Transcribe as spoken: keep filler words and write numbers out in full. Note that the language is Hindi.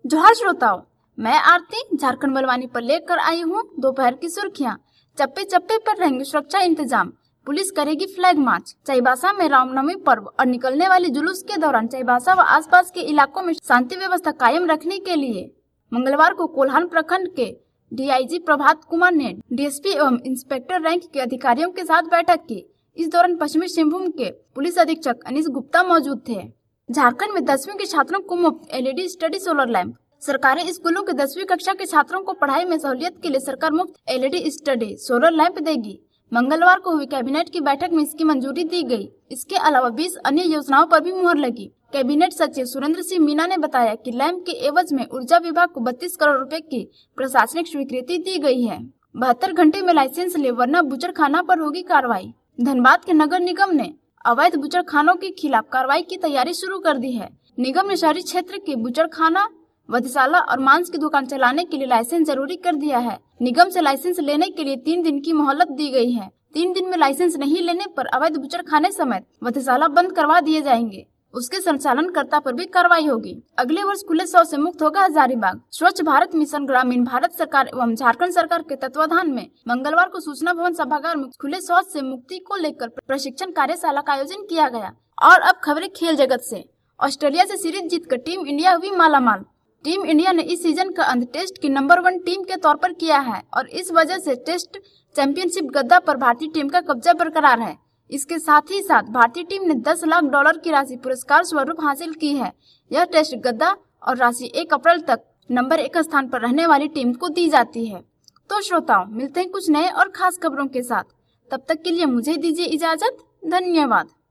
जोहार श्रोताओं, मैं आरती झारखंड बलवानी पर लेकर आई हूँ दोपहर की सुर्खियाँ। चप्पे चप्पे पर रहेंगे सुरक्षा इंतजाम, पुलिस करेगी फ्लैग मार्च। चाईबासा में रामनवमी पर्व और निकलने वाले जुलूस के दौरान चाईबासा व आसपास के इलाकों में शांति व्यवस्था कायम रखने के लिए मंगलवार को कोल्हान प्रखंड के डीआईजी प्रभात कुमार ने डीएसपी एवं इंस्पेक्टर रैंक के अधिकारियों के साथ बैठक की। इस दौरान पश्चिमी सिंहभूम के पुलिस अधीक्षक अनीश गुप्ता मौजूद थे। झारखंड में दसवीं के छात्रों को मुफ्त एलईडी स्टडी सोलर लैंप। सरकारी स्कूलों के दसवीं कक्षा के छात्रों को पढ़ाई में सहूलियत के लिए सरकार मुफ्त एलईडी स्टडी सोलर लैंप देगी। मंगलवार को हुई कैबिनेट की बैठक में इसकी मंजूरी दी गई। इसके अलावा बीस अन्य योजनाओं पर भी मुहर लगी। कैबिनेट सचिव सुरेंद्र सिंह मीना ने बताया कि लैंप के एवज में ऊर्जा विभाग को बत्तीस करोड़ रुपए की प्रशासनिक स्वीकृति दी गई है। बहत्तर घंटे में लाइसेंस ले वरना बुचर खाना पर होगी कार्रवाई। धनबाद के नगर निगम ने अवैध बुचर खानों के खिलाफ कार्रवाई की तैयारी शुरू कर दी है। निगम ने शहरी क्षेत्र के बुचर खाना, वधशाला और मांस की दुकान चलाने के लिए लाइसेंस जरूरी कर दिया है। निगम से लाइसेंस लेने के लिए तीन दिन की मोहलत दी गई है। तीन दिन में लाइसेंस नहीं लेने पर अवैध बुचर खाने समेत वधशाला बंद करवा दिए जाएंगे। उसके संचालनकर्ता पर भी कार्रवाई होगी। अगले वर्ष खुले शौच से मुक्त होगा हजारीबाग। स्वच्छ भारत मिशन ग्रामीण भारत सरकार एवं झारखंड सरकार के तत्वाधान में मंगलवार को सूचना भवन सभागार में खुले शौच से मुक्ति को लेकर प्रशिक्षण कार्यशाला का आयोजन किया गया। और अब खबरें खेल जगत से। ऑस्ट्रेलिया से सीरीज जीतकर टीम इंडिया हुई मालामाल। टीम इंडिया ने इस सीजन का अंत टेस्ट की नंबर वन टीम के तौर पर किया है और इस वजह से टेस्ट चैंपियनशिप गद्दा पर भारतीय टीम का कब्जा बरकरार है। इसके साथ ही साथ भारतीय टीम ने दस लाख डॉलर की राशि पुरस्कार स्वरूप हासिल की है। यह टेस्ट गद्दा और राशि एक अप्रैल तक नंबर एक स्थान पर रहने वाली टीम को दी जाती है। तो श्रोताओं, मिलते हैं कुछ नए और खास खबरों के साथ। तब तक के लिए मुझे दीजिए इजाजत। धन्यवाद।